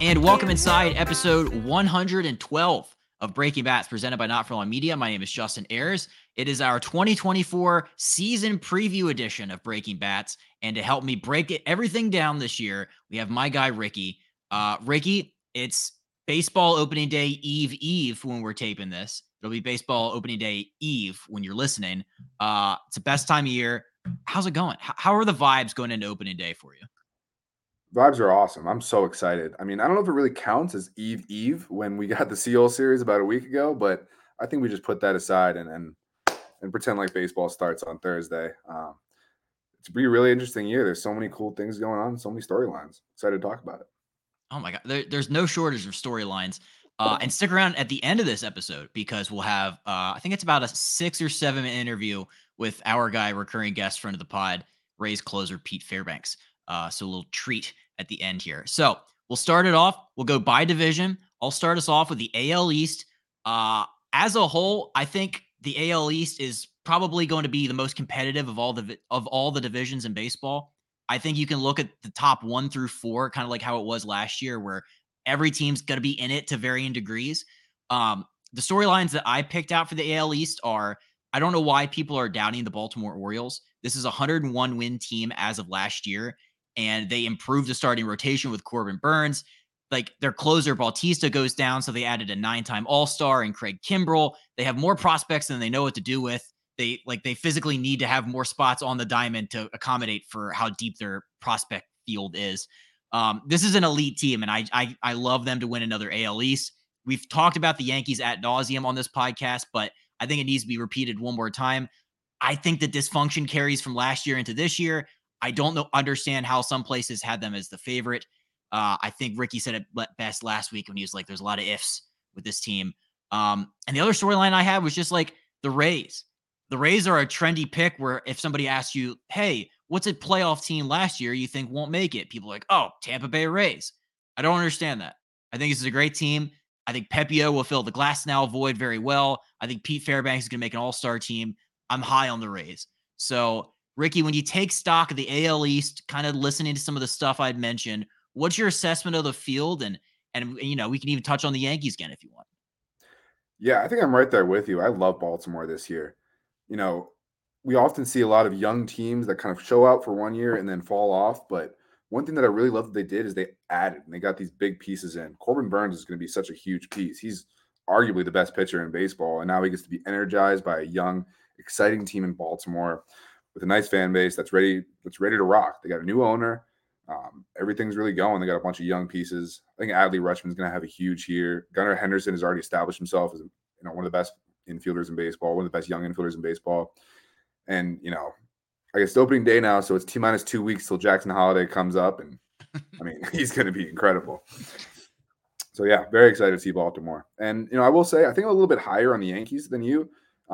and welcome inside episode 112 of Breaking Bats presented by Not For Long Media. My name is Justin Ayers. It is our 2024 season preview edition of Breaking Bats, and to help me break everything down this year, we have my guy Ricky. Ricky, it's baseball opening day eve when we're taping this. It'll be baseball opening day eve when you're listening. It's the best time of year. How's it going? How are the vibes going into opening day for you? Vibes are awesome. I'm so excited. I mean, I don't know if it really counts as Eve when we got the Seal series about a week ago, but I think we just put that aside and pretend like baseball starts on Thursday. It's be a really interesting year. There's so many cool things going on, so many storylines. Excited to talk about it. Oh my God. There's no shortage of storylines. And stick around at the end of this episode because we'll have, I think it's about a 6 or 7 minute interview with our guy, recurring guest friend of the pod, Rays closer Pete Fairbanks. So a little treat at the end here. So we'll start it off. We'll go by division. I'll start us off with the AL East. As a whole, I think the AL East is probably going to be the most competitive of all the divisions in baseball. I think you can look at the top 1 through 4, kind of like how it was last year, where every team's going to be in it to varying degrees. The storylines that I picked out for the AL East are I don't know why people are doubting the Baltimore Orioles. This is a 101 win team as of last year, and they improved the starting rotation with Corbin Burns. Like their closer Bautista goes down, so they added a 9-time All-Star and Craig Kimbrell. They have more prospects than they know what to do with. They physically need to have more spots on the diamond to accommodate for how deep their prospect field is. This is an elite team, and I love them to win another AL East. We've talked about the Yankees ad nauseum on this podcast, but I think it needs to be repeated one more time. I think the dysfunction carries from last year into this year. I don't understand how some places had them as the favorite. I think Ricky said it best last week when he was like, "There's a lot of ifs with this team." And the other storyline I had was just like the Rays. The Rays are a trendy pick where if somebody asks you, "Hey, what's a playoff team last year you think won't make it?" People are like, "Oh, Tampa Bay Rays." I don't understand that. I think this is a great team. I think Pepio will fill the Glasnow void very well. I think Pete Fairbanks is going to make an all-star team. I'm high on the Rays. So, Ricky, when you take stock of the AL East, kind of listening to some of the stuff I'd mentioned, what's your assessment of the field? And we can even touch on the Yankees again if you want. Yeah, I think I'm right there with you. I love Baltimore this year. You know, we often see a lot of young teams that kind of show out for 1 year and then fall off. But one thing that I really love that they did is they added and they got these big pieces in. Corbin Burns is going to be such a huge piece. He's arguably the best pitcher in baseball. And now he gets to be energized by a young, exciting team in Baltimore with a nice fan base that's ready to rock. They got a new owner. Everything's really going. They got a bunch of young pieces. I think Adley Rutschman's going to have a huge year. Gunnar Henderson has already established himself as one of the best infielders in baseball, one of the best young infielders in baseball. And I guess it's opening day now, so it's T minus 2 weeks till Jackson Holiday comes up, and I mean he's going to be incredible. So yeah, very excited to see Baltimore. And I will say I think I'm a little bit higher on the Yankees than you.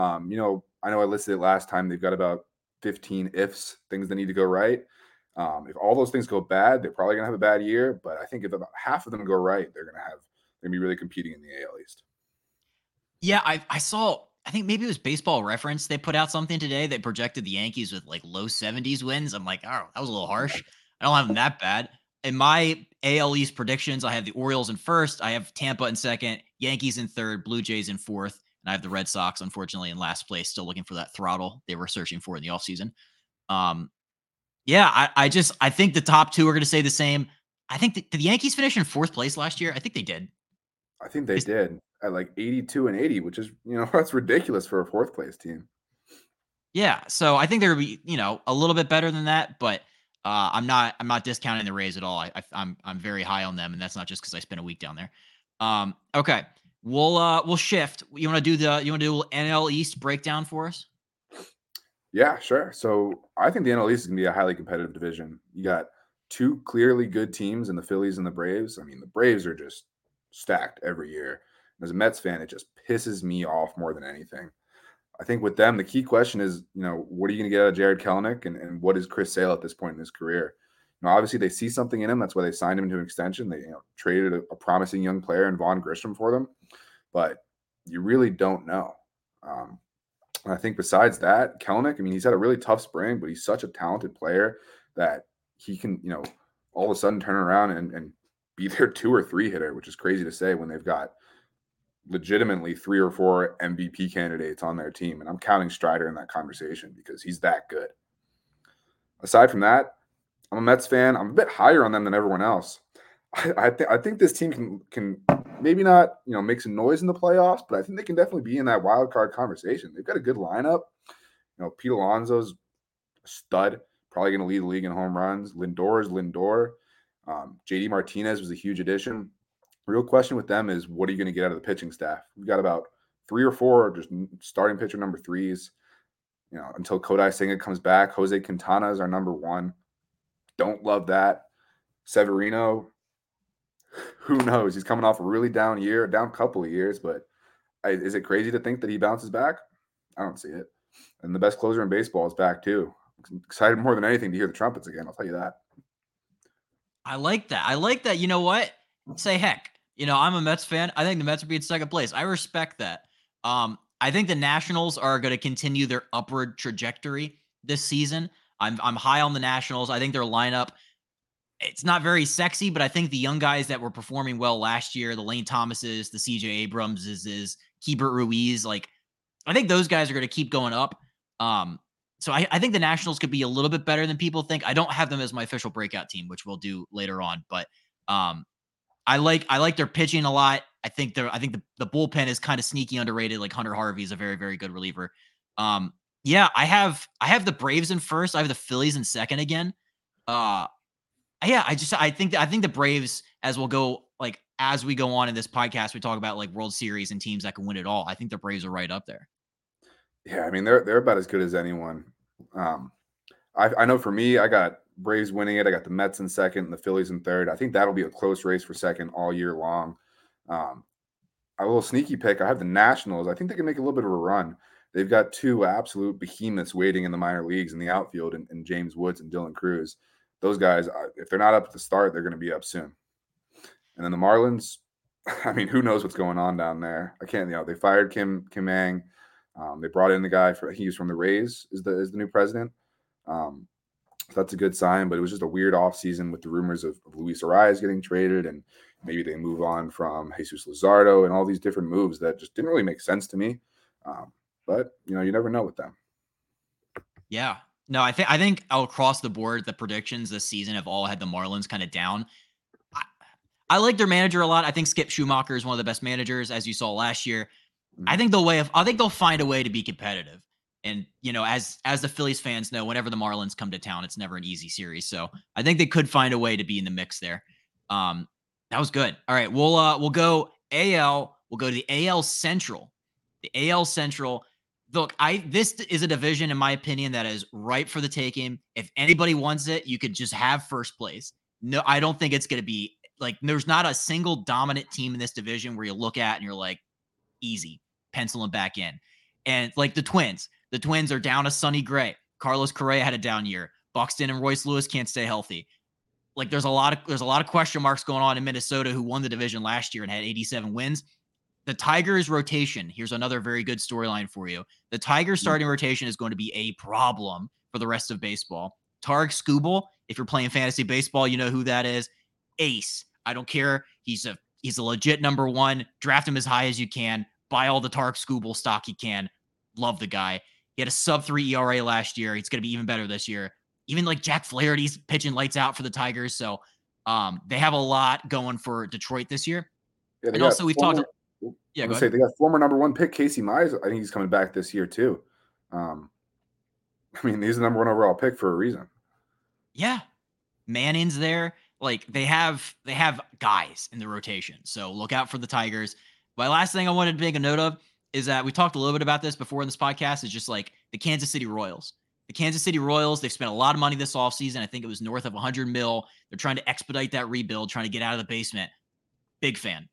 I know I listed it last time. They've got about 15 ifs, things that need to go right. If all those things go bad, they're probably gonna have a bad year. But I think if about half of them go right, they're gonna be really competing in the AL East. Yeah, I saw. I think maybe it was Baseball Reference. They put out something today that projected the Yankees with like low 70s wins. I'm like, oh, that was a little harsh. I don't have them that bad. In my AL East predictions, I have the Orioles in first. I have Tampa in second, Yankees in third, Blue Jays in fourth, and I have the Red Sox, unfortunately, in last place, still looking for that throttle they were searching for in the offseason. Um, yeah, I think the top two are going to stay the same. I think did the Yankees finish in fourth place last year? I think they did. I think they did at like 82 and 80, which is that's ridiculous for a fourth place team. Yeah, so I think there would be, a little bit better than that, but I'm not discounting the Rays at all. I'm very high on them, and that's not just because I spent a week down there. Okay, we'll shift. You want to do NL East breakdown for us? Yeah, sure. So I think the NL East is going to be a highly competitive division. You got two clearly good teams in the Phillies and the Braves. I mean, the Braves are just stacked every year. As a Mets fan, it just pisses me off more than anything. I think with them, the key question is, what are you going to get out of Jared Kelenic and what is Chris Sale at this point in his career? Obviously they see something in him. That's why they signed him to an extension. They traded a promising young player in Vaughn Grisham for them, but you really don't know. And I think besides that, Kelenic, I mean, he's had a really tough spring, but he's such a talented player that he can, all of a sudden turn around and be their 2 or 3 hitter, which is crazy to say when they've got legitimately 3 or 4 MVP candidates on their team. And I'm counting Strider in that conversation because he's that good. Aside from that, I'm a Mets fan. I'm a bit higher on them than everyone else. I think this team can maybe not make some noise in the playoffs, but I think they can definitely be in that wild card conversation. They've got a good lineup. Pete Alonso's a stud, probably going to lead the league in home runs. Lindor is Lindor. JD Martinez was a huge addition. The real question with them is, what are you going to get out of the pitching staff? We've got about 3 or 4 just starting pitcher number 3s. Until Kodai Senga comes back. Jose Quintana is our number 1. Don't love that. Severino, who knows? He's coming off a really down couple of years, but is it crazy to think that he bounces back? I don't see it. And the best closer in baseball is back too. I'm excited more than anything to hear the trumpets again. I'll tell you that. I like that. I like that. You know what? Say heck. I'm a Mets fan. I think the Mets will be in second place. I respect that. I think the Nationals are going to continue their upward trajectory this season. I'm high on the Nationals. I think their lineup, it's not very sexy, but I think the young guys that were performing well last year, the Lane Thomases, the CJ Abramses, Keibert Ruiz, like I think those guys are going to keep going up. So I think the Nationals could be a little bit better than people think. I don't have them as my official breakout team, which we'll do later on, but I like their pitching a lot. I think the bullpen is kind of sneaky underrated. Like Hunter Harvey is a very, very good reliever. Yeah, I have the Braves in first. I have the Phillies in second again. Yeah, I think the Braves, as we'll go like as we go on in this podcast, we talk about like World Series and teams that can win it all. I think the Braves are right up there. Yeah, I mean they're about as good as anyone. I know for me, I got Braves winning it. I got the Mets in second and the Phillies in third. I think that'll be a close race for second all year long. A little sneaky pick. I have the Nationals. I think they can make a little bit of a run. They've got 2 absolute behemoths waiting in the minor leagues in the outfield, and James Woods and Dylan Cruz. Those guys, if they're not up at the start, they're going to be up soon. And then the Marlins, I mean, who knows what's going on down there? I can't. They fired Kim Ang. They brought in the guy he's from the Rays is the new president. So that's a good sign, but it was just a weird offseason with the rumors of Luis Arias getting traded, and maybe they move on from Jesus Luzardo and all these different moves that just didn't really make sense to me. But you never know with them. Yeah. No, I think across the board, the predictions this season have all had the Marlins kind of down. I like their manager a lot. I think Skip Schumacher is one of the best managers, as you saw last year. I think they'll find a way to be competitive. And as the Phillies fans know, whenever the Marlins come to town, it's never an easy series. So I think they could find a way to be in the mix there. That was good. All right, we'll go AL. We'll go to the AL Central. The AL Central. Look, this is a division, in my opinion, that is ripe for the taking. If anybody wants it, you could just have first place. No, I don't think it's going to be like there's not a single dominant team in this division where you look at and you're like, easy, pencil them back in. And like the Twins are down a Sonny Gray. Carlos Correa had a down year. Buxton and Royce Lewis can't stay healthy. Like there's a lot of question marks going on in Minnesota, who won the division last year and had 87 wins. The Tigers rotation, here's another very good storyline for you. The Tigers starting rotation is going to be a problem for the rest of baseball. Tarek Skubal, if you're playing fantasy baseball, you know who that is. Ace. I don't care. He's a legit number 1. Draft him as high as you can. Buy all the Tarek Skubal stock you can. Love the guy. He had a sub-3 ERA last year. He's going to be even better this year. Even like Jack Flaherty's pitching lights out for the Tigers. So they have a lot going for Detroit this year. Yeah, and also we talked. Yeah, go ahead. They got former number 1 pick Casey Mize. I think he's coming back this year too. I mean, he's the number 1 overall pick for a reason. Yeah, Manning's there. Like they have guys in the rotation. So look out for the Tigers. My last thing I wanted to make a note of is that we talked a little bit about this before in this podcast. Is just like the Kansas City Royals. The Kansas City Royals, they've spent a lot of money this offseason. I think it was north of 100 mil. They're trying to expedite that rebuild, trying to get out of the basement. Big fan.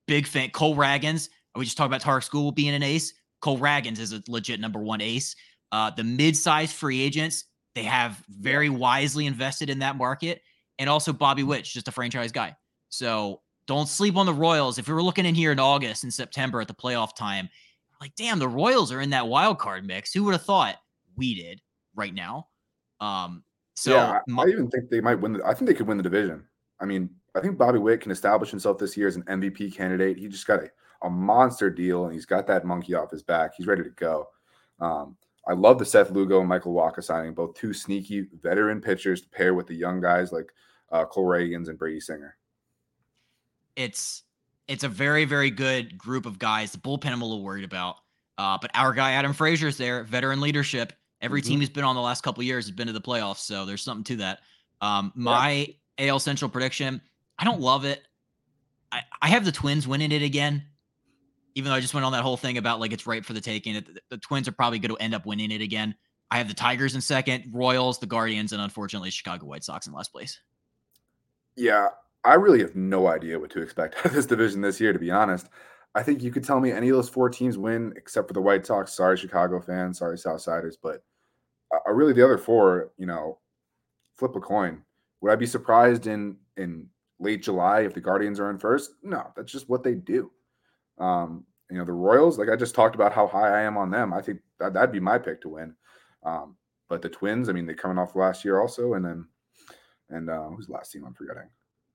Cole Ragans. We just talked about Tarek Skubal being an ace. Cole Ragans is a legit number 1 ace. The mid-sized free agents, they have very wisely invested in that market. And also Bobby Witt, just a franchise guy. So don't sleep on the Royals. If we were looking in here in August and September at the playoff time, like, damn, the Royals are in that wild card mix. Who would have thought? We did right now. I even think they might win. I think they could win the division. I mean, I think Bobby Witt can establish himself this year as an MVP candidate. He just got a monster deal, and he's got that monkey off his back. He's ready to go. I love the Seth Lugo and Michael Wacha signing, both two sneaky veteran pitchers to pair with the young guys like Cole Reagans and Brady Singer. It's a very, very good group of guys. The bullpen I'm a little worried about. But our guy Adam Frazier's there, veteran leadership. Every team he's been on the last couple of years has been to the playoffs, so there's something to that. My AL Central prediction, I don't love it. I have the Twins winning it again, even though I just went on that whole thing about like it's right for the taking. The Twins are probably going to end up winning it again. I have the Tigers in second, Royals, the Guardians, and unfortunately Chicago White Sox in last place. Yeah, I really have no idea what to expect out of this division this year, to be honest. I think you could tell me any of those 4 teams win, except for the White Sox. Sorry, Chicago fans. Sorry, Southsiders. But really, the other 4, flip a coin. Would I be surprised in late July if the Guardians are in first? No, that's just what they do. The Royals, like I just talked about how high I am on them. I think that'd be my pick to win. But the Twins, I mean, they're coming off last year also, and who's the last team I'm forgetting?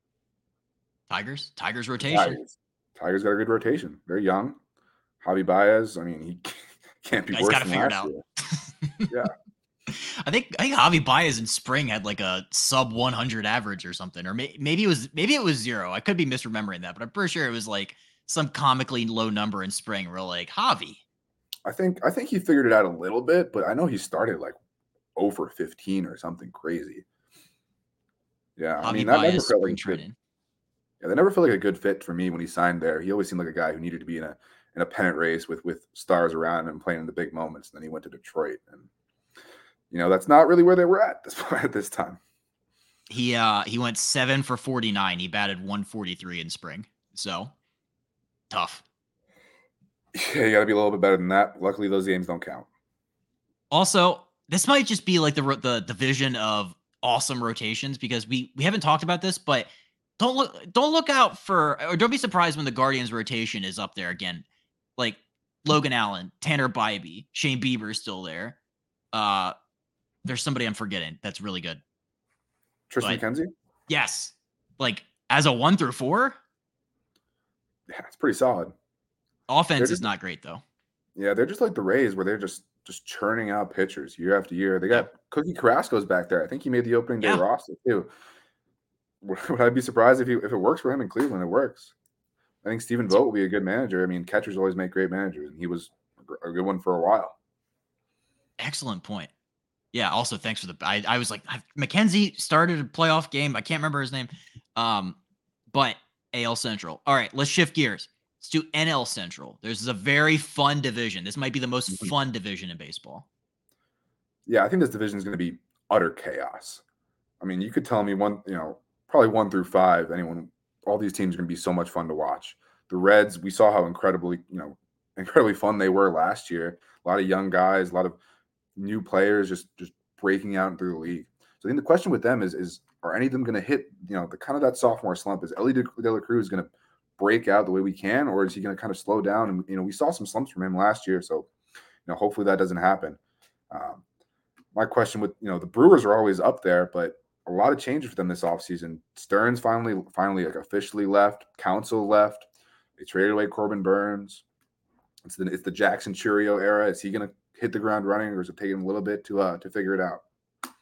Tigers rotation. Tigers got a good rotation. They're young. Javi Baez, I mean, he can't be worse than last year. Yeah. I think Javi Baez in spring had like a sub 100 average or something, or maybe it was 0. I could be misremembering that, but I'm pretty sure it was like some comically low number in spring. We're like, Javi. I think he figured it out a little bit, but I know he started like over 15 or something crazy. Yeah, Javi Baez spring training. Yeah, they never felt like a good fit for me when he signed there. He always seemed like a guy who needed to be in a pennant race with stars around him playing in the big moments. And then he went to Detroit, and that's not really where they were at this time. He went 7 for 49. He batted 143 in spring. So tough. Yeah, you got to be a little bit better than that. Luckily, those games don't count. Also, this might just be like the division of awesome rotations, because we haven't talked about this, but don't look out for, or don't be surprised when the Guardians rotation is up there again. Like Logan Allen, Tanner Bybee, Shane Bieber is still there. There's somebody I'm forgetting that's really good. Tristan McKenzie? Yes. Like as a 1 through 4? Yeah, it's pretty solid. Offense is not great though. Yeah, they're just like the Rays, where they're just churning out pitchers year after year. They got Cookie Carrasco's back there. I think he made the opening day roster too. Would I be surprised if it works for him in Cleveland? It works. I think Stephen Vogt will be a good manager. I mean, catchers always make great managers, and he was a good one for a while. Excellent point. Yeah. Also, thanks for the. I was like, McKenzie started a playoff game. I can't remember his name. But AL Central. All right, let's shift gears. Let's do NL Central. There's a very fun division. This might be the most fun division in baseball. Yeah, I think this division is going to be utter chaos. I mean, you could tell me probably 1 through 5. All these teams are going to be so much fun to watch. The Reds, we saw how incredibly fun they were last year. A lot of young guys, a lot of new players just breaking out through the league. So I think the question with them is are any of them going to hit, the kind of that sophomore slump? Is Elly De La Cruz going to break out the way we can, or is he going to kind of slow down? And, we saw some slumps from him last year. So, hopefully that doesn't happen. My question with, the Brewers are always up there, but a lot of changes for them this offseason. Stearns finally like officially left. Counsell left. They traded away Corbin Burns. It's the Jackson Chourio era. Is he going to hit the ground running, or is it taking him a little bit to figure it out?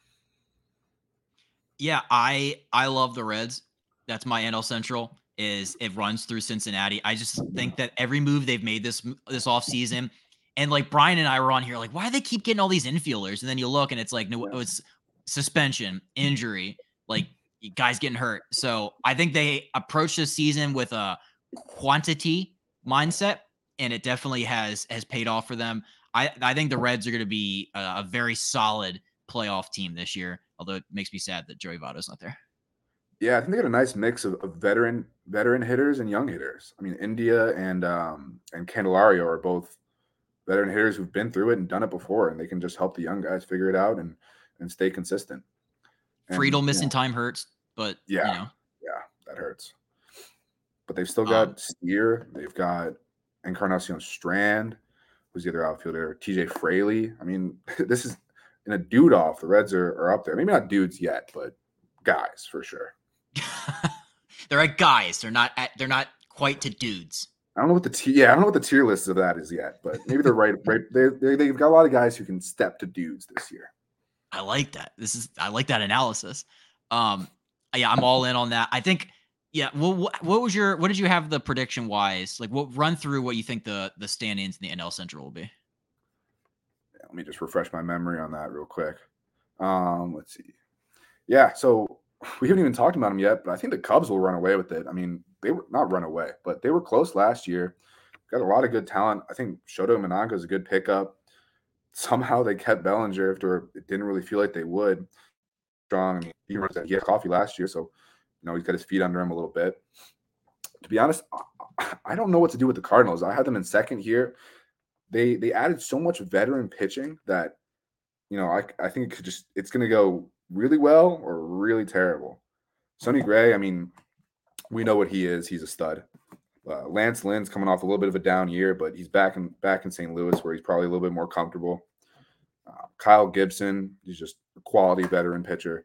Yeah, I love the Reds. That's my NL Central. It runs through Cincinnati. I just think that every move they've made this offseason, and like Brian and I were on here, like, why do they keep getting all these infielders? And then you look and it's like, no, it's suspension, injury, like guys getting hurt. So I think they approach this season with a quantity mindset, and it definitely has paid off for them. I think the Reds are going to be a very solid playoff team this year, although it makes me sad that Joey Votto's not there. Yeah, I think they got a nice mix of veteran hitters and young hitters. I mean, India and Candelario are both veteran hitters who've been through it and done it before, and they can just help the young guys figure it out and stay consistent. Friedel missing time hurts, but yeah, that hurts. But they've still got Steer. They've got Encarnacion Strand, who's the other outfielder. TJ Fraley. I mean, this is in a dude off. The Reds are up there. Maybe not dudes yet, but guys for sure. They're at guys. They're not quite to dudes. I don't know what I don't know what the tier list of that is yet, but maybe they're right. They've got a lot of guys who can step to dudes this year. I like that. I like that analysis. Um, yeah, I'm all in on that. I think, yeah. Well, what did you have the prediction wise? Like, what run through what you think the stand-ins in the NL Central will be? Yeah, let me just refresh my memory on that real quick. Let's see. Yeah, so we haven't even talked about them yet, but I think the Cubs will run away with it. I mean, they were not run away, but they were close last year. Got a lot of good talent. I think Shoto Mananga is a good pickup. Somehow they kept Bellinger after it didn't really feel like they would. Strong. I mean, he had coffee last year, so he's got his feet under him a little bit. To be honest, I don't know what to do with the Cardinals. I had them in second here. They added so much veteran pitching that I think it's going to go really well or really terrible. Sonny Gray, I mean, we know what he is. He's a stud. Lance Lynn's coming off a little bit of a down year, but he's back in St. Louis where he's probably a little bit more comfortable. Kyle Gibson, he's just a quality veteran pitcher.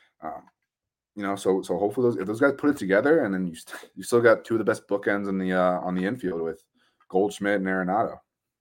So hopefully if those guys put it together, and then you still got two of the best bookends in the on the infield with Goldschmidt and Arenado.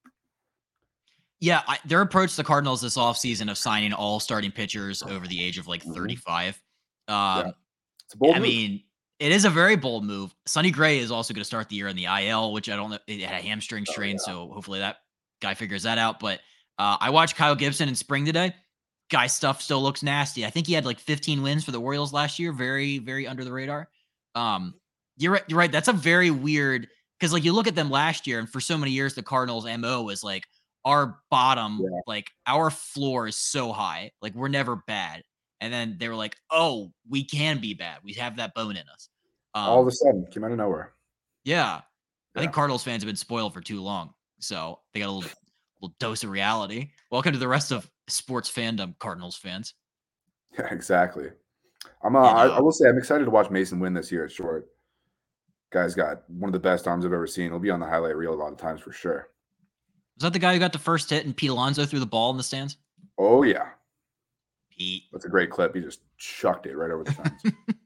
Yeah, their approach to the Cardinals this offseason of signing all starting pitchers over the age of like 35. Yeah. It's a bold I move. mean, it is a very bold move. Sonny Gray is also going to start the year in the IL, which I don't know. It had a hamstring strain, so hopefully that guy figures that out. But I watched Kyle Gibson in spring today. Guy stuff still looks nasty. I think he had like 15 wins for the Orioles last year. Very, very under the radar. You're right. You're right. That's a very weird because like you look at them last year, and for so many years the Cardinals' MO was like our bottom, like our floor is so high, like we're never bad. And then they were like, "Oh, we can be bad. We have that bone in us." All of a sudden, came out of nowhere. Yeah, I think Cardinals fans have been spoiled for too long, so they got a little dose of reality. Welcome to the rest of sports fandom, Cardinals fans. Yeah, exactly. I will say I'm excited to watch Mason win this year at short. Guy's got one of the best arms I've ever seen. He'll be on the highlight reel a lot of times for sure. Was that the guy who got the first hit and Pete Alonso threw the ball in the stands? Oh yeah, Pete. That's a great clip. He just chucked it right over the fence.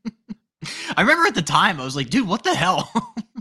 I remember at the time I was like, dude, what the hell?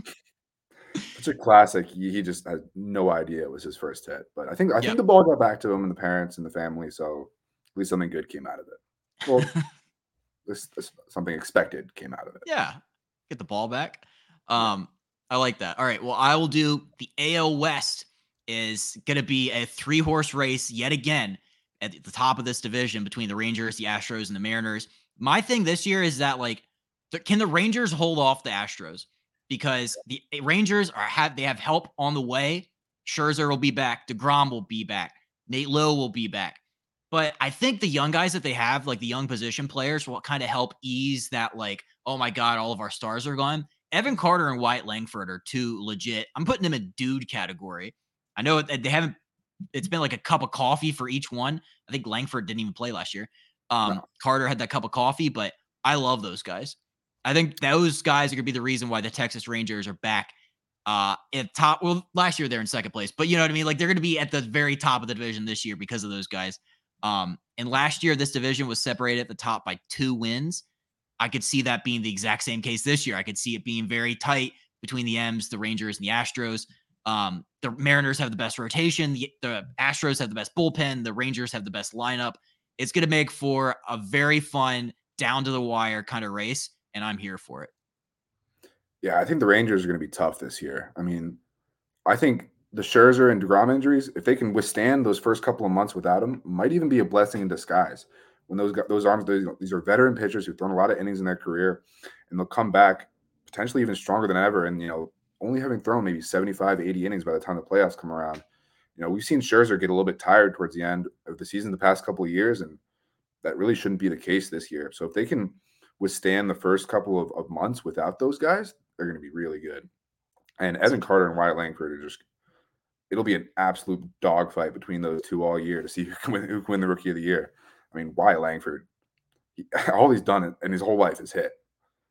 Such a classic. He just had no idea it was his first hit. But I think the ball got back to him and the parents and the family. So at least something good came out of it. Well, this something expected came out of it. Yeah. Get the ball back. I like that. All right. Well, I will do the AL West is going to be a 3-horse race yet again at the top of this division between the Rangers, the Astros, and the Mariners. My thing this year is that like, can the Rangers hold off the Astros? Because the Rangers have help on the way. Scherzer will be back. DeGrom will be back. Nate Lowe will be back. But I think the young guys that they have, like the young position players, will kind of help ease that, like, oh my God, all of our stars are gone. Evan Carter and Wyatt Langford are two legit. I'm putting them in dude category. I know they haven't, it's been like a cup of coffee for each one. I think Langford didn't even play last year. Carter had that cup of coffee, but I love those guys. I think those guys are going to be the reason why the Texas Rangers are back at top. Well, last year they're in second place, but you know what I mean? Like they're going to be at the very top of the division this year because of those guys. And last year, this division was separated at the top by 2 wins. I could see that being the exact same case this year. I could see it being very tight between the M's, the Rangers, and the Astros. The Mariners have the best rotation. The Astros have the best bullpen. The Rangers have the best lineup. It's going to make for a very fun, down to the wire kind of race, and I'm here for it. Yeah, I think the Rangers are going to be tough this year. I mean, I think the Scherzer and DeGrom injuries, if they can withstand those first couple of months without them, might even be a blessing in disguise. When those arms, these are veteran pitchers who've thrown a lot of innings in their career, and they'll come back potentially even stronger than ever. And only having thrown maybe 75, 80 innings by the time the playoffs come around. We've seen Scherzer get a little bit tired towards the end of the season the past couple of years, and that really shouldn't be the case this year. So if they can withstand the first couple of months without those guys, they're going to be really good. And Evan Carter and Wyatt Langford are it'll be an absolute dogfight between those two all year to see who can win the Rookie of the Year. I mean, Wyatt Langford, all he's done in his whole life is hit.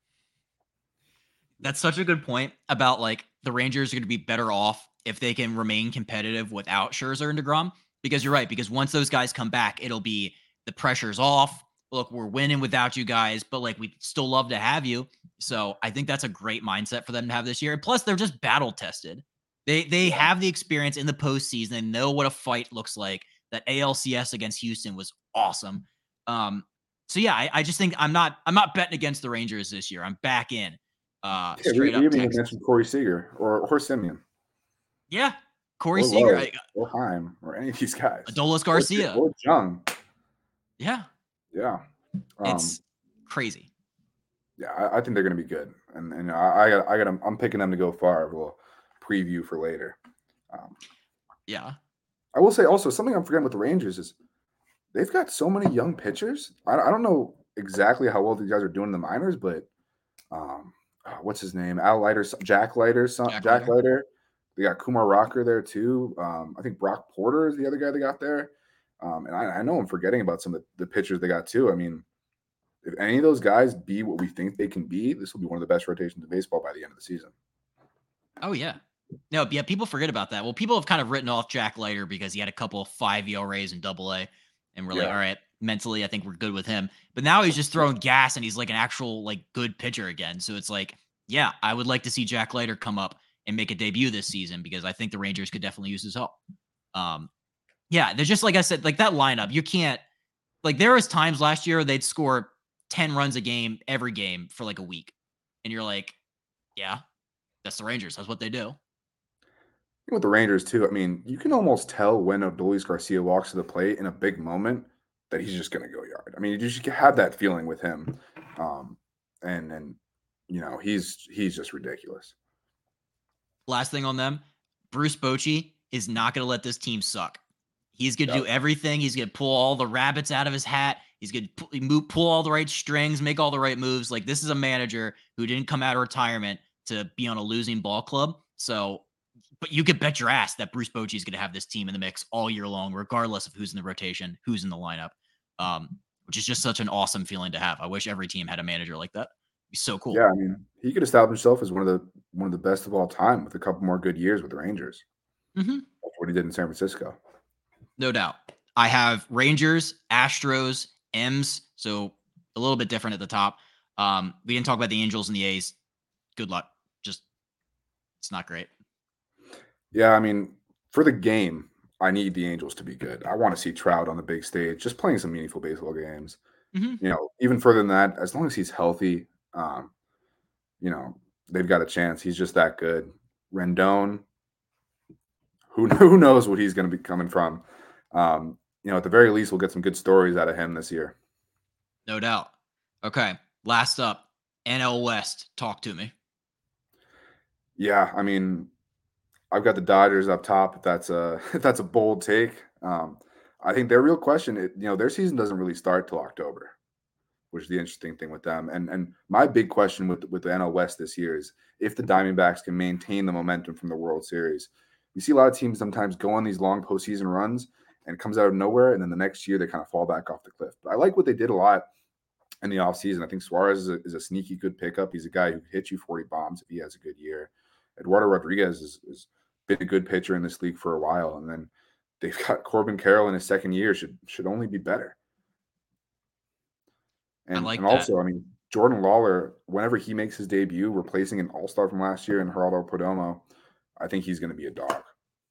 That's such a good point about like the Rangers are going to be better off if they can remain competitive without Scherzer and DeGrom. Because you're right. Because once those guys come back, it'll be the pressure's off. look, we're winning without you guys, but like we still love to have you. So I think that's a great mindset for them to have this year. And plus, they're just battle tested. They Yeah. have the experience in the postseason. They know what a fight looks like. That ALCS against Houston was awesome. So yeah, I just think I'm not betting against the Rangers this year. I'm back in. Yeah, we Straight we up haven't even Texas. mentioned Corey Seager or Simeon Yeah. Corey or Seager, Lowe or Heim or any of these guys Adolis Garcia. or Jung. Yeah. Yeah. Um, It's crazy. yeah, I think they're going to be good, and I'm picking them to go far. We'll preview for later. Um, Yeah. I will say also something I'm forgetting with the Rangers is they've got so many young pitchers. I don't know exactly how well these guys are doing in the minors, but what's his name? Al Leiter, Jack Jack Leiter. Leiter. They got Kumar Rocker there too. I think Brock Porter is the other guy they got there. And I know I'm forgetting about some of the pitchers they got too. I mean, if any of those guys be what we think they can be, this will be one of the best rotations in baseball by the end of the season. Oh yeah. No, yeah, people forget about that. Well, people have kind of written off Jack Leiter because he had a couple of 5 ERAs in double A. And we're like, Yeah. all right, mentally, I think we're good with him. But now he's just throwing gas and he's like an actual like good pitcher again. So it's like, yeah, I would like to see Jack Leiter come up and make a debut this season because I think the Rangers could definitely use his help. Um, yeah, they're just like I said, like that lineup, you can't like there was times last year they'd score 10 runs a game every game for like a week. And you're like, yeah, that's the Rangers. That's what they do. With the Rangers too, I mean, you can almost tell when Adolis Garcia walks to the plate in a big moment that he's just going to go yard. I mean, you just have that feeling with him, um, and he's just ridiculous. Last thing on them, Bruce Bochy is not going to let this team suck. He's going to Yep. do everything. He's going to pull all the rabbits out of his hat. He's going to pull all the right strings, make all the right moves. Like this is a manager who didn't come out of retirement to be on a losing ball club. So, but you could bet your ass that Bruce Bochy is going to have this team in the mix all year long, regardless of who's in the rotation, who's in the lineup, which is just such an awesome feeling to have. I wish every team had a manager like that. It'd be so cool. Yeah, I mean, he could establish himself as one of the best of all time with a couple more good years with the Rangers. Mm-hmm. That's what he did in San Francisco. No doubt. I have Rangers, Astros, M's, so a little bit different at the top. We didn't talk about the Angels and the A's. Good luck. Just it's not great. Yeah, I mean, for the game, I need the Angels to be good. I want to see Trout on the big stage, just playing some meaningful baseball games. Mm-hmm. Even further than that, as long as he's healthy, um, you know, they've got a chance. He's just that good. Rendon, who knows what he's going to be coming from. At the very least, we'll get some good stories out of him this year. No doubt. Okay. Last up, NL West. Talk to me. Yeah, I mean, I've got the Dodgers up top. If that's a if that's a bold take. I think their real question, their season doesn't really start till October, which is the interesting thing with them. And my big question with the NL West this year is if the Diamondbacks can maintain the momentum from the World Series. You see a lot of teams sometimes go on these long postseason runs and it comes out of nowhere, and then the next year they kind of fall back off the cliff. But I like what they did a lot in the offseason. I think Suarez is a sneaky good pickup. He's a guy who can hit you 40 bombs if he has a good year. Eduardo Rodriguez is been a good pitcher in this league for a while, and then they've got Corbin Carroll in his second year should only be better. I And like that. also, I mean, Jordan Lawler, whenever he makes his debut, replacing an all-star from last year in Geraldo Perdomo, I think he's going to be a dog.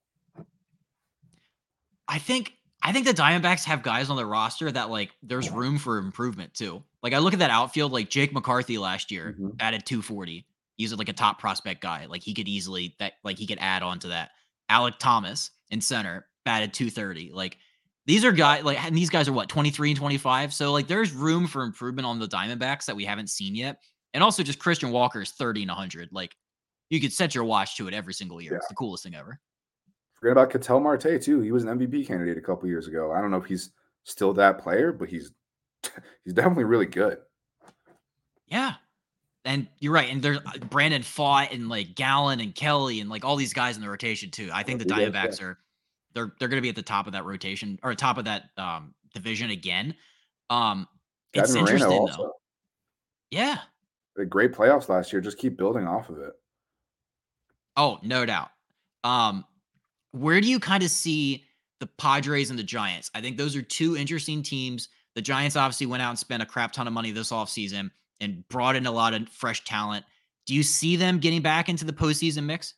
I think the Diamondbacks have guys on their roster that like there's room for improvement too. Like I look at that outfield, like Jake McCarthy last year Mm-hmm. added 240. He's like a top prospect guy. Like he could easily he could add on to that. Alec Thomas in center batted 230. Like these are guys like and these guys are what 23 and 25. So like there's room for improvement on the Diamondbacks that we haven't seen yet. And also just Christian Walker's 30 and 100. Like you could set your watch to it every single year. Yeah. It's the coolest thing ever. Forget about Ketel Marte too. He was an MVP candidate a couple years ago. I don't know if he's still that player, but he's definitely really good. Yeah. And you're right. And there's Brandon Fought and like Gallen and Kelly and like all these guys in the rotation too. I think the Rodriguez, Diamondbacks are they're going to be at the top of that rotation or top of that division again. It's Gavin Moreno interesting though. also. Yeah. A great playoffs last year. Just keep building off of it. Oh, no doubt. Um, where do you kind of see the Padres and the Giants? I think those are two interesting teams The Giants obviously went out and spent a crap ton of money this offseason and brought in a lot of fresh talent. Do you see them getting back into the postseason mix?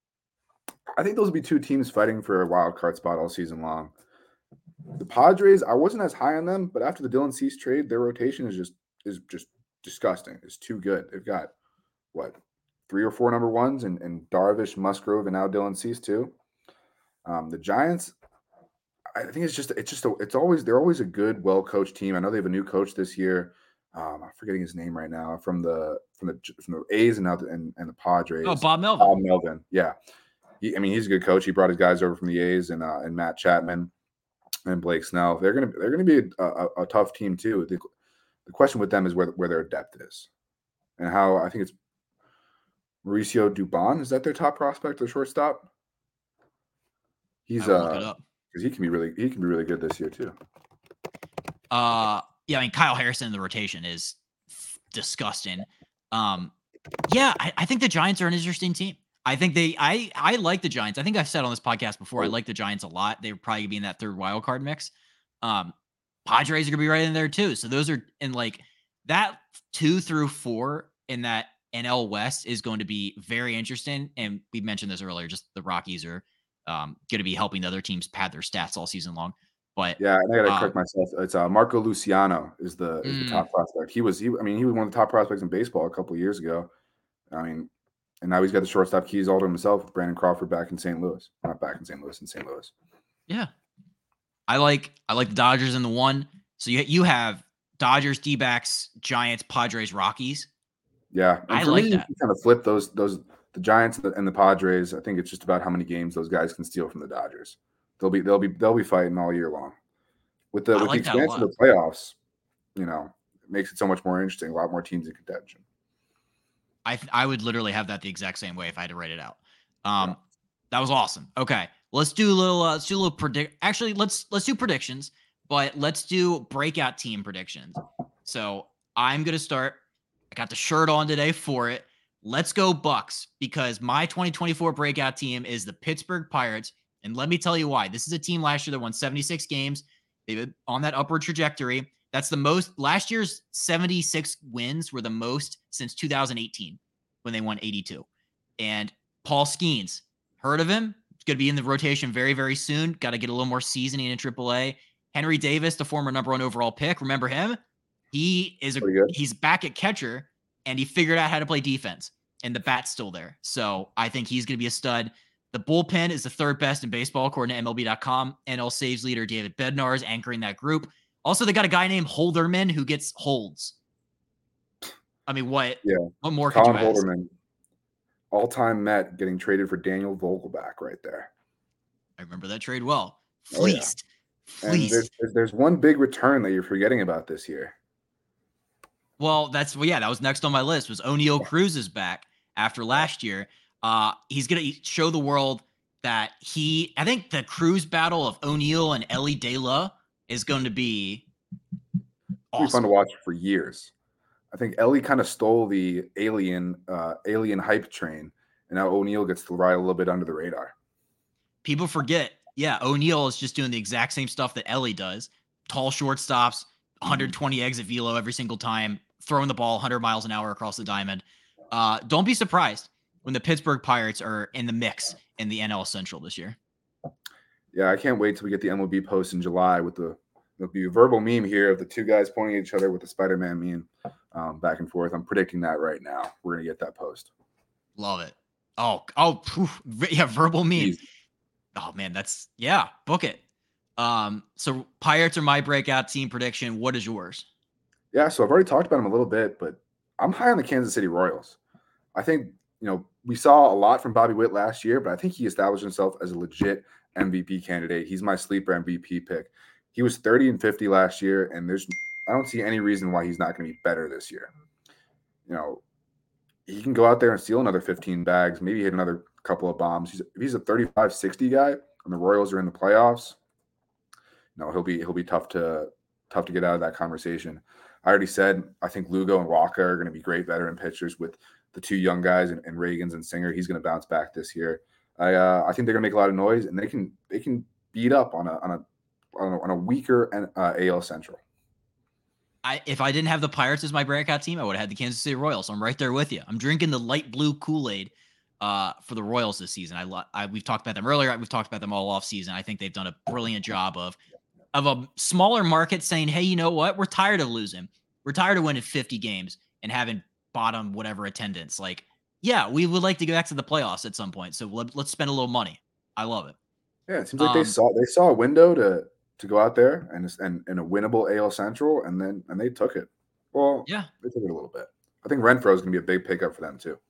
I think those will be two teams fighting for a wild card spot all season long. The Padres, I wasn't as high on them, but after the Dylan Cease trade, their rotation is just disgusting. It's too good. They've got what, 3 or 4 number ones, and Darvish, Musgrove, and now Dylan Cease too. The Giants, I think they're always a good, well coached team. I know they have a new coach this year. I'm forgetting his name right now from the A's and now and the Padres. Oh, Bob Melvin. Bob Melvin, yeah. He's a good coach. He brought his guys over from the A's and Matt Chapman and Blake Snell. They're gonna be a tough team too. The question with them is where their depth is, and how I think it's Mauricio Dubon. Is that their top prospect, the shortstop? He's Look it up because he can be really good this year too. Yeah, I mean Kyle Harrison in the rotation is disgusting. Yeah, I think the Giants are an interesting team. I think I like the Giants. I think I've said on this podcast before, I like the Giants a lot. They're probably gonna be in that third wild card mix. Padres are gonna be right in there too. So those are in like that 2 through 4 in that NL West is going to be very interesting. And we mentioned this earlier, just the Rockies are going to be helping the other teams pad their stats all season long. But yeah, and I gotta correct myself. It's Marco Luciano is the top prospect. He was one of the top prospects in baseball a couple of years ago. I mean, and now he's got the shortstop keys all to himself with Brandon Crawford back in St. Louis. Not back in St. Louis, in St. Louis. Yeah. I like the Dodgers in the 1. So you have Dodgers, D-backs, Giants, Padres, Rockies. Yeah. And I for like me, that. you kind of flip those the Giants and the Padres. I think it's just about how many games those guys can steal from the Dodgers. They'll be fighting all year long. With the like that a expansion of the playoffs, it makes it so much more interesting. A lot more teams in contention. I would literally have that the exact same way if I had to write it out. That was awesome. Okay, let's do a little predict. Actually, let's do predictions, but let's do breakout team predictions. So I'm gonna start. I got the shirt on today for it. Let's go Bucks, because my 2024 breakout team is the Pittsburgh Pirates, and let me tell you why. This is a team last year that won 76 games. They've been on that upward trajectory. That's the most. Last year's 76 wins were the most since 2018 when they won 82. And Paul Skeens, heard of him? He's going to be in the rotation very, very soon. Got to get a little more seasoning in AAA. Henry Davis, the former #1 overall pick. Remember him? He's back at catcher, and he figured out how to play defense, and the bat's still there. So I think he's going to be a stud. The bullpen is the 3rd best in baseball, according to MLB.com. NL saves leader David Bednar is anchoring that group. Also, they got a guy named Holderman who gets holds. I mean, what? Yeah. What more Colin could you ask? Holderman, all-time Met, getting traded for Daniel Vogelback right there. I remember that trade well. Fleeced. Oh, yeah. Fleeced. And there's one big return that you're forgetting about this year. Well, that was next on my list. Was O'Neal Cruz is back after last year. He's gonna show the world that I think the Cruz battle of O'Neal and Elly De La is going to be awesome. It'll be fun to watch for years. I think Elly kind of stole the alien hype train, and now O'Neal gets to ride a little bit under the radar. People forget, O'Neal is just doing the exact same stuff that Elly does. Tall shortstops, 120 exit velo every single time, throwing the ball 100 miles an hour across the diamond. Don't be surprised when the Pittsburgh Pirates are in the mix in the NL Central this year. Yeah, I can't wait till we get the MLB post in July with there'll be a verbal meme here of the two guys pointing at each other with the Spider-Man meme back and forth. I'm predicting that right now. We're going to get that post. Love it. Yeah, verbal meme. Jeez. Oh, man, book it. So Pirates are my breakout team prediction. What is yours? Yeah, so I've already talked about them a little bit, but I'm high on the Kansas City Royals. I think, we saw a lot from Bobby Witt last year, but I think he established himself as a legit MVP candidate. He's my sleeper MVP pick. He was 30-50 last year, and I don't see any reason why he's not going to be better this year. He can go out there and steal another 15 bags, maybe hit another couple of bombs. If he's a 35-60 guy, and the Royals are in the playoffs, he'll be tough to get out of that conversation. I already said I think Lugo and Walker are going to be great veteran pitchers with the two young guys and Reagans and Singer. He's going to bounce back this year. I think they're going to make a lot of noise, and they can beat up on a weaker AL Central. if I didn't have the Pirates as my breakout team, I would have had the Kansas City Royals. So I'm right there with you. I'm drinking the light blue Kool-Aid for the Royals this season. We've talked about them earlier. We've talked about them all off season. I think they've done a brilliant job of a smaller market saying, hey, you know what? We're tired of losing. We're tired of winning 50 games and having bottom whatever attendance. Like, yeah, we would like to get back to the playoffs at some point. So let's spend a little money. I love it. Yeah, it seems like they saw a window to go out there and in a winnable AL Central, and they took it. Well, Yeah. they took it a little bit. I think Renfro is going to be a big pickup for them too.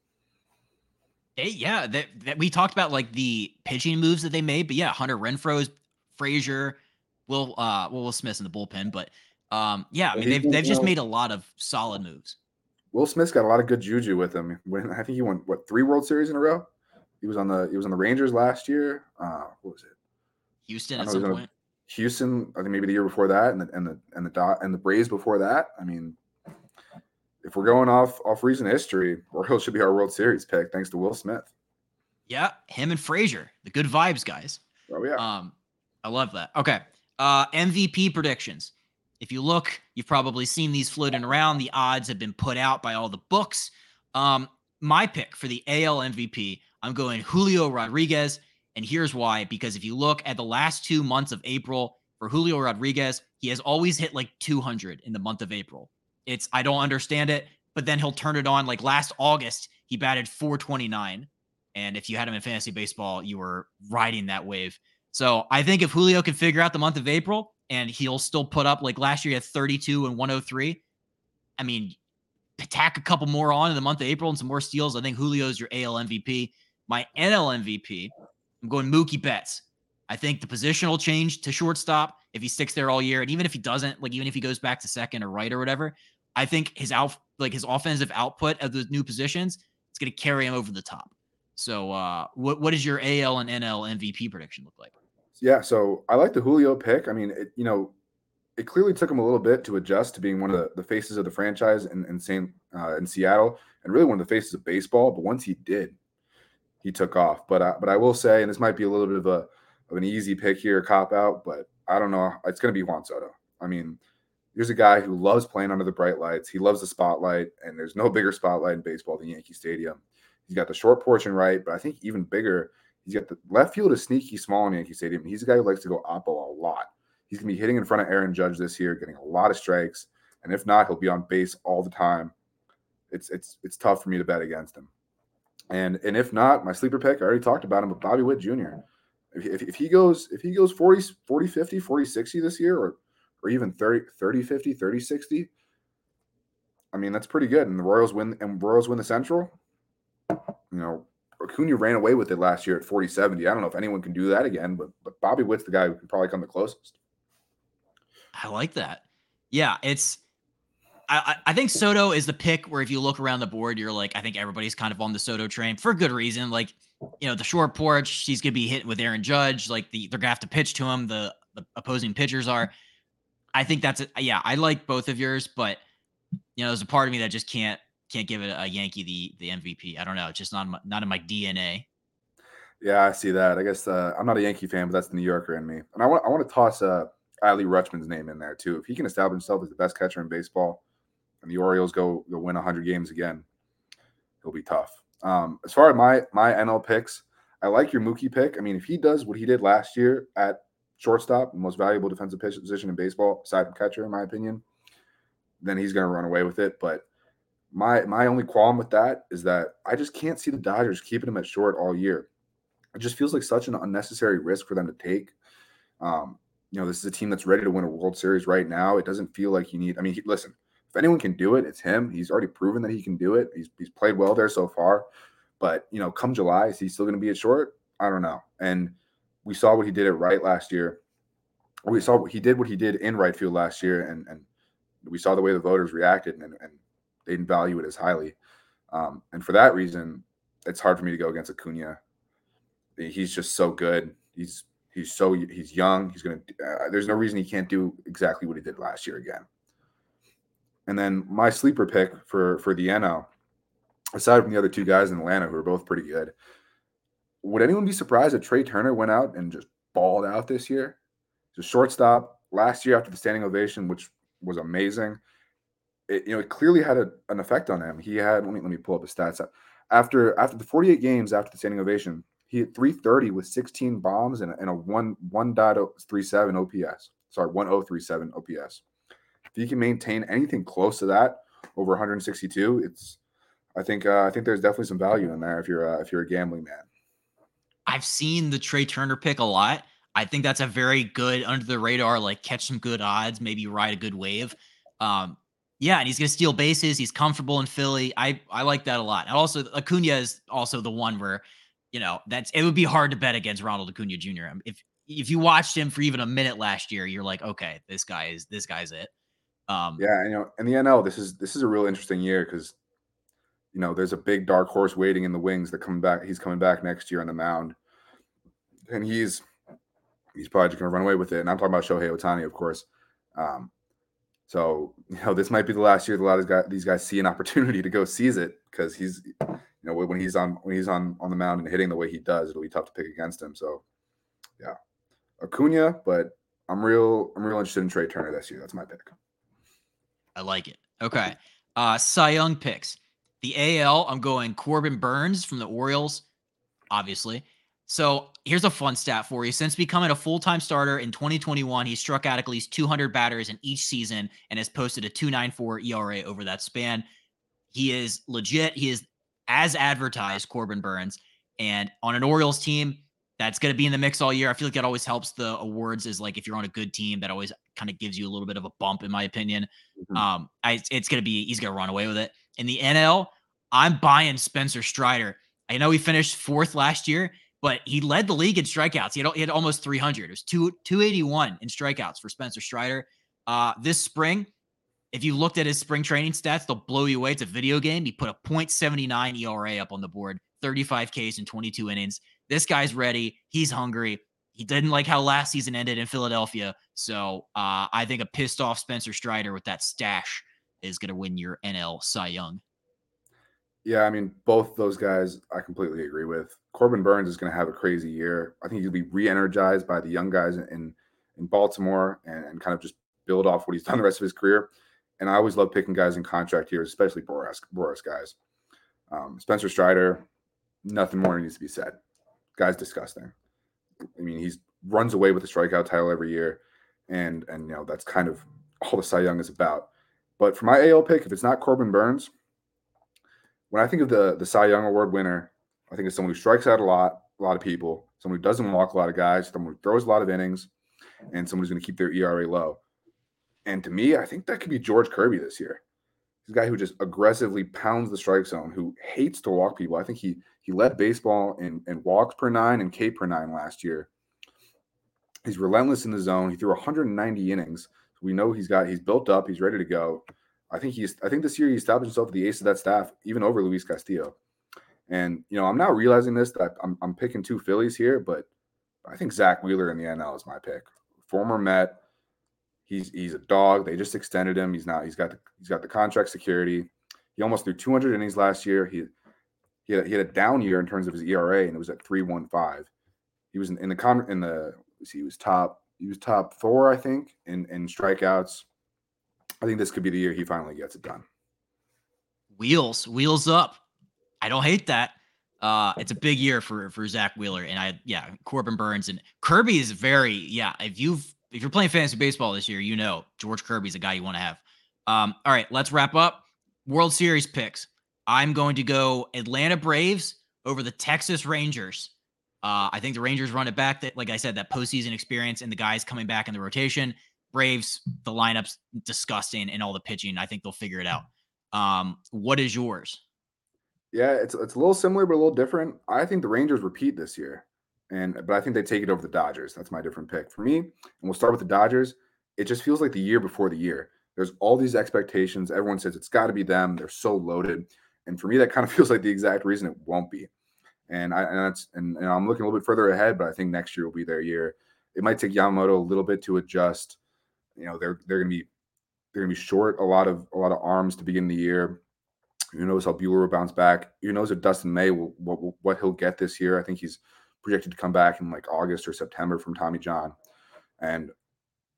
Yeah, that we talked about like the pitching moves that they made, but yeah, Hunter Renfro's, Frazier, Will Smith's in the bullpen, but yeah, I Well, mean they've just made a lot of solid moves. Will Smith's got a lot of good juju with him. I think he won 3 World Series in a row. He was on the Rangers last year. What was it? Houston I at know he some was on point. Houston. I think maybe the year before that, and the Braves before that. I mean, if we're going off recent history, Orioles should be our World Series pick thanks to Will Smith. Yeah, him and Frazier, the good vibes guys. Oh yeah. I love that. Okay. MVP predictions. If you look, you've probably seen these floating around. The odds have been put out by all the books. My pick for the AL MVP, I'm going Julio Rodriguez. And here's why. Because if you look at the last 2 months of April for Julio Rodriguez, he has always hit like 200 in the month of April. I don't understand it, but then he'll turn it on. Like last August, he batted 429. And if you had him in fantasy baseball, you were riding that wave. So I think if Julio can figure out the month of April and he'll still put up like last year, he had 32 and 103. I mean, tack a couple more on in the month of April and some more steals. I think Julio's your AL MVP. My NL MVP, I'm going Mookie Betts. I think the position will change to shortstop if he sticks there all year. And even if he doesn't, like even if he goes back to second or right or whatever, I think his offensive output of the new positions, it's going to carry him over the top. So what does your AL and NL MVP prediction look like? Yeah, so I like the Julio pick. I mean, it clearly took him a little bit to adjust to being one of the faces of the franchise in Seattle, and really one of the faces of baseball. But once he did, he took off. But I will say, and this might be a little bit of an easy pick here, cop out, but I don't know. It's going to be Juan Soto. I mean, here's a guy who loves playing under the bright lights. He loves the spotlight, and there's no bigger spotlight in baseball than Yankee Stadium. He's got the short porch and right, but I think even bigger, he's got the left field is sneaky small in Yankee Stadium. He's a guy who likes to go oppo a lot. He's going to be hitting in front of Aaron Judge this year, getting a lot of strikes, and if not, he'll be on base all the time. It's tough for me to bet against him. And if not, my sleeper pick, I already talked about him, but Bobby Witt Jr. If he goes 40 50, 40 60 this year, or even 30 50, 30 60, I mean, that's pretty good. And the Royals win the Central. You know, Acuna ran away with it last year at 40 70. I don't know if anyone can do that again, but Bobby Witt's the guy who can probably come the closest. I like that. Yeah, I think Soto is the pick where if you look around the board, you're like, I think everybody's kind of on the Soto train for good reason. Like, the short porch, he's gonna be hit with Aaron Judge. Like they're gonna have to pitch to him. The opposing pitchers are. I think that's it. Yeah, I like both of yours, but there's a part of me that just can't give it a Yankee the MVP. I don't know. It's just not in my DNA. Yeah, I see that. I guess I'm not a Yankee fan, but that's the New Yorker in me. And I want to toss Adley Rutschman's name in there too. If he can establish himself as the best catcher in baseball, and the Orioles go win 100 games again, he'll be tough. As far as my NL picks, I like your Mookie pick. I mean, if he does what he did last year at shortstop, the most valuable defensive position in baseball, aside from catcher, in my opinion, then he's going to run away with it. But my only qualm with that is that I just can't see the Dodgers keeping him at short all year. It just feels like such an unnecessary risk for them to take. This is a team that's ready to win a World Series right now. It doesn't feel like you need. I mean, listen, if anyone can do it, it's him. He's already proven that he can do it. He's played well there so far. But come July, is he still going to be at short? I don't know. And we saw what he did at right last year. We saw what he did in right field last year, and we saw the way the voters reacted, and they didn't value it as highly. And for that reason, it's hard for me to go against Acuna. He's just so good. He's young. He's gonna. There's no reason he can't do exactly what he did last year again. And then my sleeper pick for the NL, aside from the other two guys in Atlanta who are both pretty good, would anyone be surprised if Trey Turner went out and just balled out this year? He's a shortstop last year after the standing ovation, which was amazing. it clearly had an effect on him. He had let me pull up his stats. After the 48 games after the standing ovation, he hit 330 with 16 bombs and a 1.37 OPS. Sorry, 1037 OPS. If he can maintain anything close to that over 162, I think there's definitely some value in there if you're a gambling man. I've seen the Trey Turner pick a lot. I think that's a very good under the radar, like catch some good odds, maybe ride a good wave. Um, yeah, and he's gonna steal bases. He's comfortable in Philly. I like that a lot. And also Acuna is also the one where, that's it would be hard to bet against Ronald Acuna Jr. If you watched him for even a minute last year, you're like, okay, this guy's it. Um, Yeah, in the NL, this is a real interesting year because there's a big dark horse waiting in the wings that come back. He's coming back next year on the mound, and he's probably just going to run away with it. And I'm talking about Shohei Ohtani, of course. Um, so this might be the last year that a lot of these guys see an opportunity to go seize it because when he's on the mound and hitting the way he does, it'll be tough to pick against him. So yeah, Acuna, but I'm real interested in Trey Turner this year. That's my pick. I like it. Okay. Cy Young picks. The AL, I'm going Corbin Burns from the Orioles, obviously. So here's a fun stat for you. Since becoming a full-time starter in 2021, he struck out at least 200 batters in each season and has posted a 2.94 ERA over that span. He is legit. He is as advertised, Corbin Burns. And on an Orioles team that's going to be in the mix all year, I feel like that always helps the awards is like if you're on a good team, that always kind of gives you a little bit of a bump, in my opinion. Mm-hmm. It's going to be, he's going to run away with it. In the NL, I'm buying Spencer Strider. I know he finished 4th last year, but he led the league in strikeouts. He had almost 300. It was 281 in strikeouts for Spencer Strider. This spring, if you looked at his spring training stats, they'll blow you away. It's a video game. He put a .79 ERA up on the board, 35 Ks in 22 innings. This guy's ready. He's hungry. He didn't like how last season ended in Philadelphia. So I think a pissed off Spencer Strider with that stash is going to win your NL Cy Young. Yeah, I mean, both those guys I completely agree with. Corbin Burns is going to have a crazy year. I think he'll be re-energized by the young guys in Baltimore and kind of just build off what he's done the rest of his career. And I always love picking guys in contract years, especially Boras guys. Spencer Strider, nothing more needs to be said. Guy's disgusting. I mean, he runs away with the strikeout title every year, and that's kind of all the Cy Young is about. But for my AL pick, if it's not Corbin Burns, when I think of the Cy Young Award winner, I think of someone who strikes out a lot of people, someone who doesn't walk a lot of guys, someone who throws a lot of innings, and someone who's going to keep their ERA low. And to me, I think that could be George Kirby this year. He's a guy who just aggressively pounds the strike zone, who hates to walk people. I think he led baseball in walks per 9 and K per 9 last year. He's relentless in the zone. He threw 190 innings. We know he's built up. He's ready to go. I think this year he established himself as the ace of that staff, even over Luis Castillo. And I'm now realizing this that I'm picking 2 Phillies here, but I think Zach Wheeler in the NL is my pick. Former Met. He's a dog. They just extended him. He's got the contract security. He almost threw 200 innings last year. He had a down year in terms of his ERA, and it was at 3.15. He was he was top 4, I think, in strikeouts. I think this could be the year he finally gets it done. Wheels up. I don't hate that. It's a big year for Zach Wheeler, and Corbin Burns and Kirby is if you're playing fantasy baseball this year, George Kirby's a guy you want to have. All right, let's wrap up. World Series picks. I'm going to go Atlanta Braves over the Texas Rangers. I think the Rangers run it back. That, like I said, that postseason experience and the guys coming back in the rotation. Braves, the lineup's disgusting and all the pitching. I think they'll figure it out. What is yours? Yeah, it's a little similar but a little different. I think the Rangers repeat this year, but I think they take it over the Dodgers. That's my different pick for me. And we'll start with the Dodgers. It just feels like the year before the year. There's all these expectations. Everyone says it's got to be them. They're so loaded, and for me, that kind of feels like the exact reason it won't be. And I'm looking a little bit further ahead, but I think next year will be their year. It might take Yamamoto a little bit to adjust. They're going to be short a lot of arms to begin the year. Who knows how Buehler will bounce back? Who knows if Dustin May what he'll get this year? I think he's projected to come back in like August or September from Tommy John. And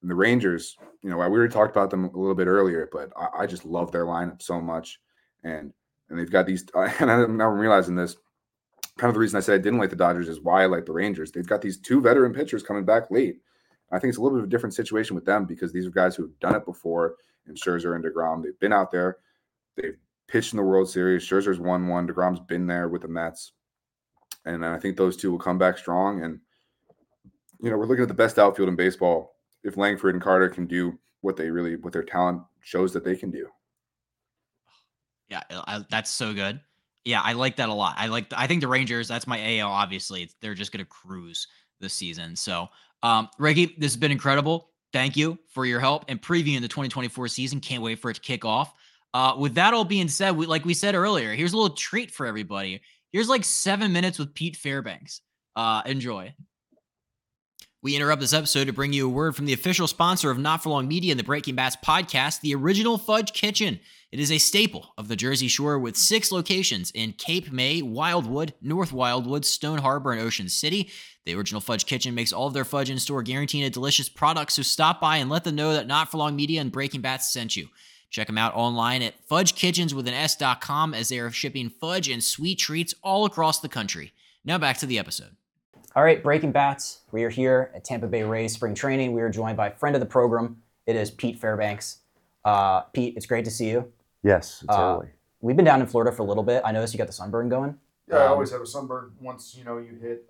And the Rangers, we already talked about them a little bit earlier, but I just love their lineup so much. And they've got these, and I'm now realizing this. Kind of the reason I said I didn't like the Dodgers is why I like the Rangers. They've got these two veteran pitchers coming back late. I think it's a little bit of a different situation with them because these are guys who have done it before. And Scherzer and DeGrom, they've been out there. They've pitched in the World Series. Scherzer's won one. DeGrom's been there with the Mets. And I think those two will come back strong. And, we're looking at the best outfield in baseball. If Langford and Carter can do what their talent shows that they can do. Yeah, that's so good. Yeah, I like that a lot. I think the Rangers, that's my AL, obviously. They're just going to cruise this season. So, Ricky, this has been incredible. Thank you for your help and previewing the 2024 season. Can't wait for it to kick off. With that all being said, like we said earlier, here's a little treat for everybody. Here's like 7 minutes with Pete Fairbanks. Enjoy. We interrupt this episode to bring you a word from the official sponsor of Not For Long Media and the Breaking Bats podcast, the Original Fudge Kitchen. It is a staple of the Jersey Shore with 6 locations in Cape May, Wildwood, North Wildwood, Stone Harbor, and Ocean City. The Original Fudge Kitchen makes all of their fudge in store, guaranteeing a delicious product, so stop by and let them know that Not For Long Media and Breaking Bats sent you. Check them out online at fudgekitchens.com as they are shipping fudge and sweet treats all across the country. Now back to the episode. All right, Breaking Bats, we are here at Tampa Bay Rays Spring Training. We are joined by a friend of the program. It is Pete Fairbanks. Pete, it's great to see you. Yes, it's early. We've been down in Florida for a little bit. I noticed you got the sunburn going. Yeah, I always have a sunburn once, you hit...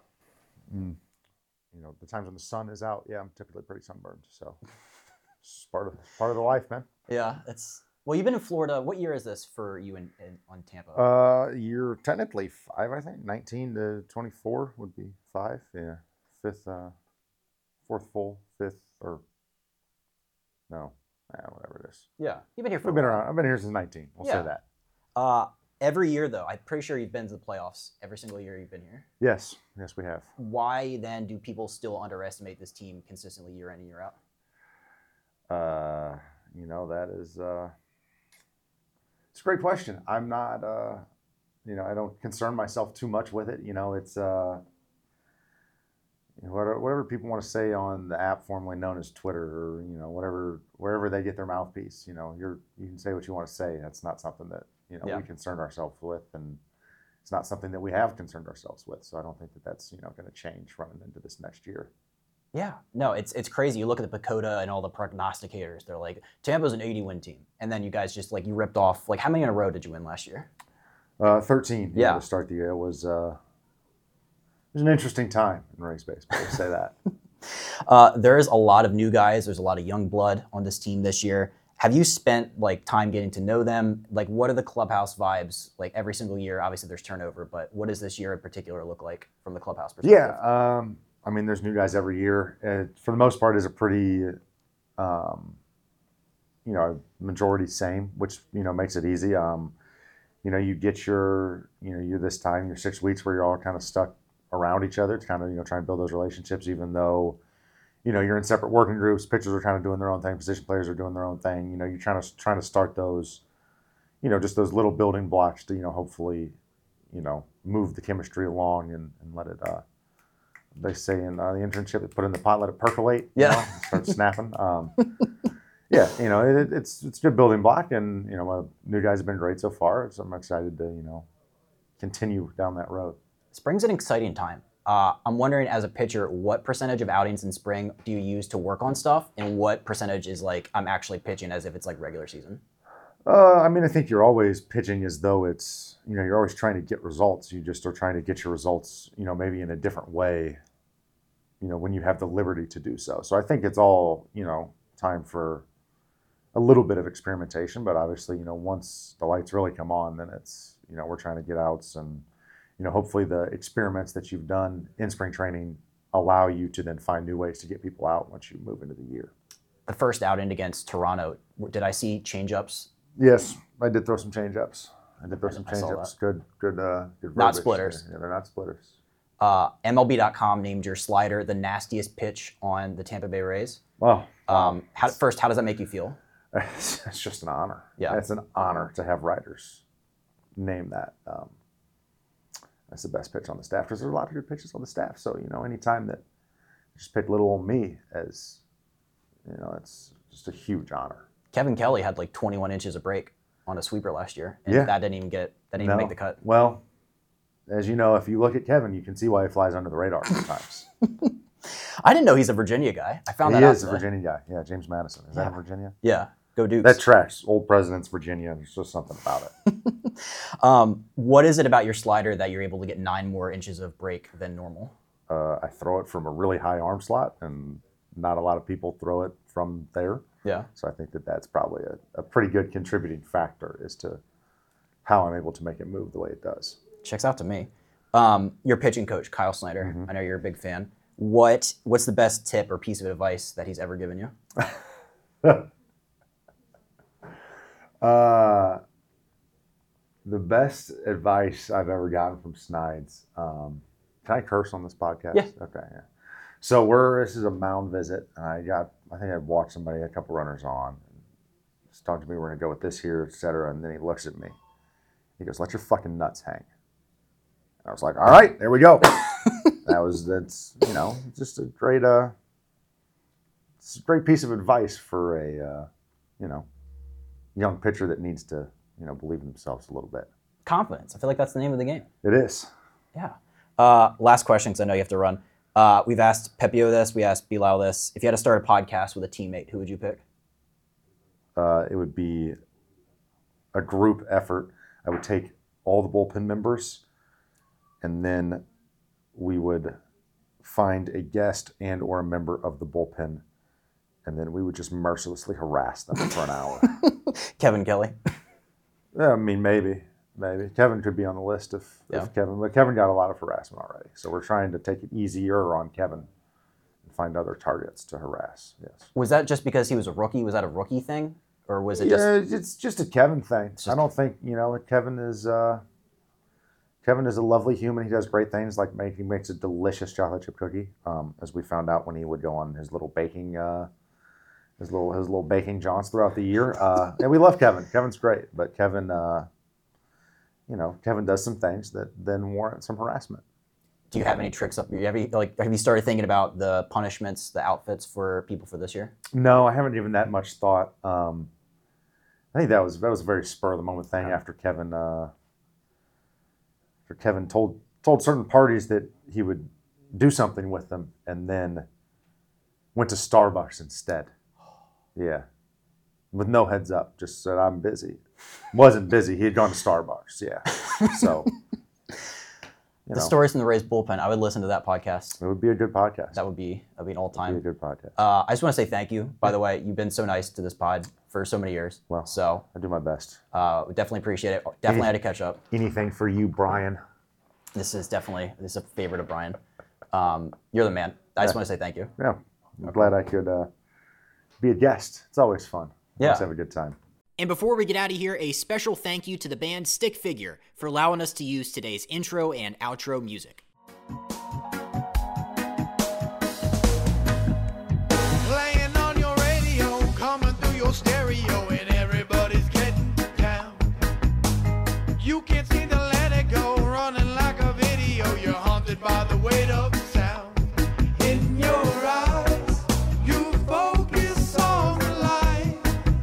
the times when the sun is out, yeah, I'm typically pretty sunburned. So it's part of the life, man. Yeah, well, you've been in Florida. What year is this for you on Tampa? You're technically 5, I think. 19 to 24 would be 5. Yeah, 4th full, 5th, or no, whatever it is. Yeah, you've been here for. We've been around. I've been here since 19. We'll say that. Every year, though, I'm pretty sure you've been to the playoffs every single year you've been here. Yes, we have. Why then do people still underestimate this team consistently year in and year out? That is. It's a great question. I'm not, I don't concern myself too much with it. It's whatever people want to say on the app formerly known as Twitter, or wherever they get their mouthpiece. You can say what you want to say. That's not something that we concern ourselves with, and it's not something that we have concerned ourselves with. So I don't think that that's going to change running into this next year. Yeah, no, it's crazy. You look at the PECOTA and all the prognosticators. They're like, Tampa's an 80-win team. And then you guys just, you ripped off, how many in a row did you win last year? 13 to start the year. It was an interesting time in Rays baseball, to say that. There's a lot of new guys. There's a lot of young blood on this team this year. Have you spent, time getting to know them? What are the clubhouse vibes, every single year? Obviously, there's turnover, but what does this year in particular look like from the clubhouse perspective? Yeah, there's new guys every year. For the most part, is a pretty, majority same, which, makes it easy. You get you're this time, your 6 weeks where you're all kind of stuck around each other to kind of, try and build those relationships, even though, you're in separate working groups. Pitchers are kind of doing their own thing. Position players are doing their own thing. You're trying to start those, just those little building blocks to, hopefully, move the chemistry along and let it, they say in the internship, they put in the pot, let it percolate. Start snapping. It's a good building block, and new guys have been great so far. So I'm excited to continue down that road. Spring's an exciting time. I'm wondering, as a pitcher, what percentage of outings in spring do you use to work on stuff, and what percentage is I'm actually pitching as if it's regular season? I think you're always pitching as though it's, you're always trying to get results. You just are trying to get your results, maybe in a different way, when you have the liberty to do so. So I think it's all, time for a little bit of experimentation, but obviously, once the lights really come on, then it's, we're trying to get outs, and, hopefully the experiments that you've done in spring training allow you to then find new ways to get people out once you move into the year. The first outing against Toronto, did I see change-ups? Yes, I did throw some change-ups. Good not splitters. Yeah, they're not splitters. MLB.com named your slider the nastiest pitch on the Tampa Bay Rays. Wow. How does that make you feel? It's just an honor. Yeah. It's an honor to have writers name that. That's the best pitch on the staff, because there's a lot of good pitches on the staff. So, anytime that you just pick little old me as, it's just a huge honor. Kevin Kelly had like 21 inches of break on a sweeper last year, and Yeah. that didn't even make the cut. Well, as you know, if you look at Kevin, you can see why he flies under the radar sometimes. I didn't know he's a Virginia guy. I found He that out is a today. Virginia guy. Yeah, James Madison. Is that in Virginia? Yeah, go Dukes. That tracks. Old President's Virginia. There's just something about it. What is it about your slider that you're able to get 9 more inches of break than normal? I throw it from a really high arm slot, and not a lot of people throw it from there. Yeah. So I think that's probably a pretty good contributing factor as to how I'm able to make it move the way it does. Checks out to me. Your pitching coach, Kyle Snyder. Mm-hmm. I know you're a big fan. What's the best tip or piece of advice that he's ever given you? The best advice I've ever gotten from Snides. Can I curse on this podcast? Yeah. Okay. Yeah. So this is a mound visit, and I think I'd watched somebody, a couple runners on. He's talking to me, we're going to go with this here, et cetera. And then he looks at me. He goes, "Let your fucking nuts hang." And I was like, "All right, there we go." That's just a great it's a great piece of advice for a young pitcher that needs to believe in themselves a little bit. Confidence. I feel like that's the name of the game. It is. Yeah. Last question, because I know you have to run. We've asked Pepio this. We asked Bilal this. If you had to start a podcast with a teammate, who would you pick? It would be a group effort. I would take all the bullpen members, and then we would find a guest and or a member of the bullpen, and then we would just mercilessly harass them for an hour. Kevin Kelly. Yeah, I mean, maybe. Kevin could be on the list if Kevin, but Kevin got a lot of harassment already. So we're trying to take it easier on Kevin and find other targets to harass. Yes. Was that just because he was a rookie? Was that a rookie thing? Or was it just... Yeah, it's just a Kevin thing. I don't think, Kevin is a lovely human. He does great things, like he makes a delicious chocolate chip cookie, as we found out when he would go on his little baking his little baking jaunts throughout the year. And we love Kevin. Kevin's great, but Kevin Kevin does some things that then warrant some harassment. Do you have any tricks up? Have you started thinking about the punishments, the outfits for people for this year? No, I haven't given that much thought. I think that was a very spur of the moment thing after Kevin told certain parties that he would do something with them, and then went to Starbucks instead. Yeah, with no heads up, just said I'm busy. Wasn't busy. He had gone to Starbucks. Yeah, so. The stories from the Rays bullpen. I would listen to that podcast. It would be a good podcast. That would be an all-time. It would be a good podcast. I just want to say thank you. By the way, you've been so nice to this pod for so many years. Well, so I do my best. We definitely appreciate it. Definitely had to catch up. Anything for you, Brian. This is a favorite of Brian. You're the man. I just want to say thank you. Yeah, I'm glad I could be a guest. It's always fun. Yeah. Let's have a good time. And before we get out of here, a special thank you to the band Stick Figure for allowing us to use today's intro and outro music. Playing on your radio, coming through your stereo, and everybody's getting down. You can't seem to let it go, running like a video. You're haunted by the weight of sound. In your eyes, you focus on the light.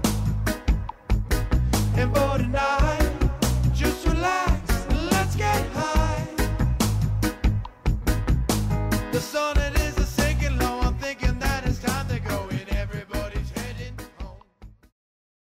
And for tonight, just relax and let's get high. The sun